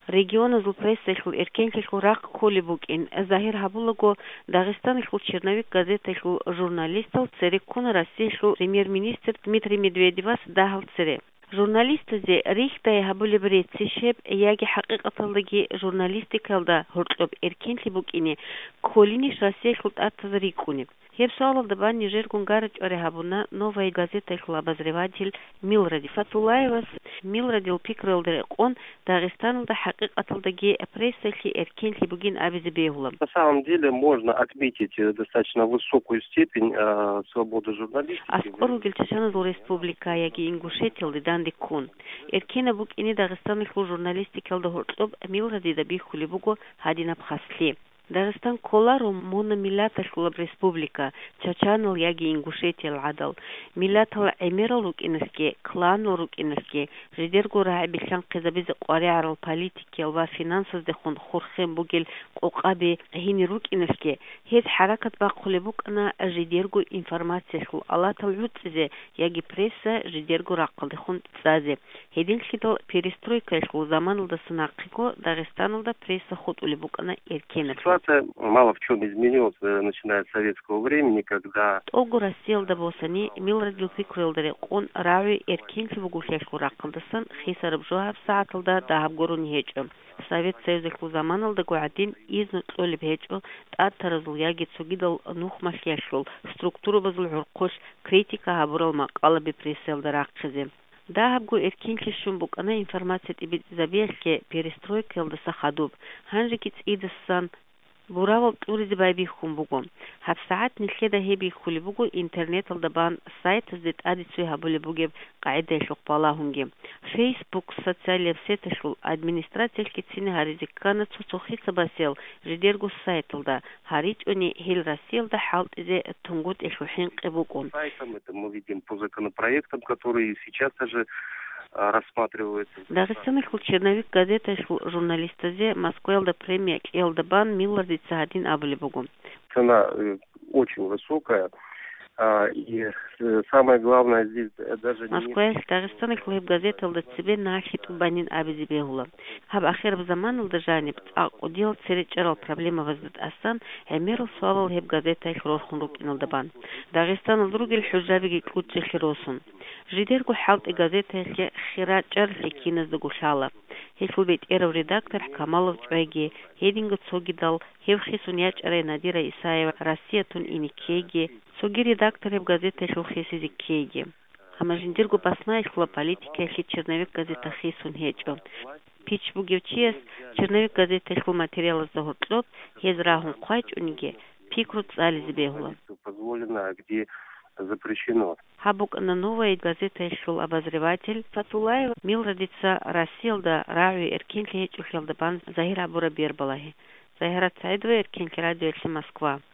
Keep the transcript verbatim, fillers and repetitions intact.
Региона зулпрессахил эркенкихил рак холибукин Захир Хабулаго Дагестанихил Черновик газетахил журналистал цереккона Россияхил премьер-министр Дмитрий Медведевас дахал цере. Журналистазе рихтай хабулибрет сишеб яги хақиқаталдаги журналистикалда хуртлоб эркенлибукини колиниш Россияхил аттазарикуни. Хеб суалов дабан Нижер Гунгарыч орехабуна новая газета их обозреватель Милради Фатулаевас Милрадил Пикрелдер он Дагестанулда хақиқаталдаги прессахи эркенли бугин абизебеулам. На самом деле можно отметить достаточно высокую степень э, свободы журналистики. Аскору Гельчашанадул республика яги Ингушетилды данди кун. Эркена букини Дагестанихлу журналистикалда хуртлоб Милради дабихули буго хадина бхасли. Дагестан колару мона миллаташкулаб республика, Чачанал яги Ингушетия ладал, миллатал эмералук инаске, кланорук инаске, жидергу раабилхан қизабизи қвариарал политики ва финансаз дехун хурхем бугел қоқаби хинирук инаске, хез харакат бақулебук ана жидергу информацияшкул алатал юцизе яги пресса жидергу раққал дехун цазе. Хедин хидал перестройкашкул заманалда сынақико Дагестаналда пресса худ улебук ана эркенет. Мало в чем изменилось, начиная с советского времени, когда... Огу Россия дабосани Милрадил Пикрелдере он рави эркенли бугушешку раққалдасан хисараб жуаб сааталда дахаб горун хечу. Совет Союзахлу заманалда гуадин изну тлолиб хечу таттаразул яги цугидал нух машлешкул структуру базул хурқуш критика хабурал мақалаби пресселда раққизе. Дахабгу эркенли шумбук ана информация тибит забелке перестройка елдаса хадуб. Ханжикиц идасан Буравал туризи байби хумбуго. Хаб саат нилхеда хеби хулибуго интернет алдабан сайт здет адицуи хабулибуге қаида шуқпала хунге. Facebook социалев сеташул администрация хкицини харизиккана цуцухица басел жидергу сайт алда. Харич они хил Россиялда халт изе тунгут эшухин қибукун. Сайтом это мы видим по законопроектам, которые сейчас даже рассматривается. Дагестанный черновик газета журналистазе Москвелда премия Элдабан Миллади Цахадин Абулибугу. Цена очень высокая. И самое главное здесь даже... Москва, Дагестанный хлеб газета Элда Цибе Нахиту Банин Абизибегула. Хаб ахер в заман Элда Жаниб удел церечерал проблема воздат асан, эмерл суавал хеб газета их росхунрук Элдабан. Дагестан Элдругель Худжабиги Кутчи Хиросун. Жидергу халт и газета их хира чарльки кинез дагушала. Хефу бит эров редактор Камалов Чвайги, хединга цогидал, хевхи суньяч арай Надира Исаева, Россия тун иникеги, цоги редактор в газете шухеси зикеги. Хамажиндиргу басна ихла политика хи черновик газета хи суньячо. Пич бугевчиес черновик газета ихла материала загуртлоб, хезрахун қвайч униге, пикрут зализбегула. Позволено, где запрещено. Хабук на новая газета шел обозреватель Фатулаева Милрадица Расилда Рави Эркенли Чухелдабан Захира Бурабир Балахи. Захира Цайдва Эркенли радио Москва.